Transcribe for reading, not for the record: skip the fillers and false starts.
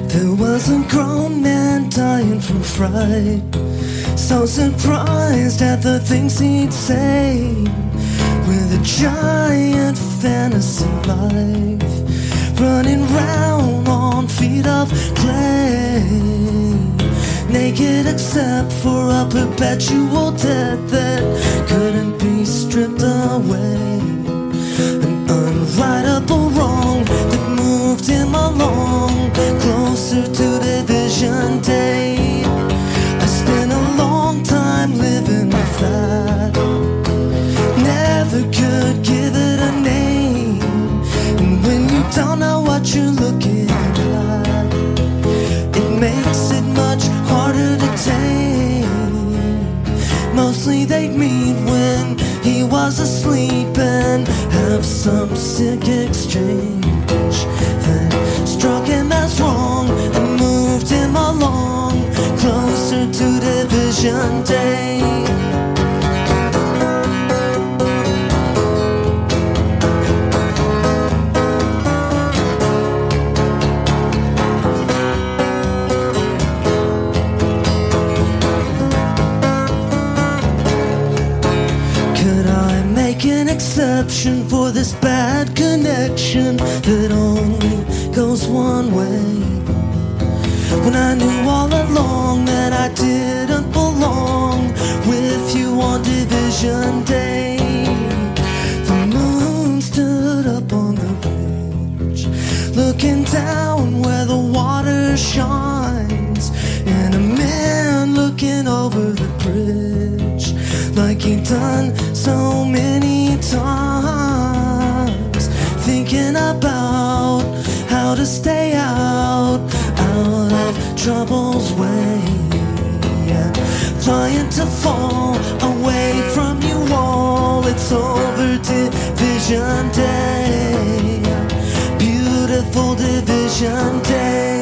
There was a grown man dying from fright, so surprised at the things he'd say, with a giant fantasy life, running round on feet of clay, naked except for a perpetual debt that couldn't be stripped away. An unrightable wrong that moved him along closer to division day. I spent a long time living with that, never could give it a name. And when you don't know what you're looking at, it makes it much harder to tame. Mostly they'd meet when he was asleep and have some sick exchange that struck him as wrong and moved him along closer to division day. An exception for this bad connection that only goes one way, when I knew all along that I didn't belong with you on division day. The moon stood up on the ridge, looking down where the water shines, and a man looking over the bridge like he'd done so many times, thinking about how to stay out of trouble's way, yeah. Trying to fall away from you all. It's over division day, beautiful division day.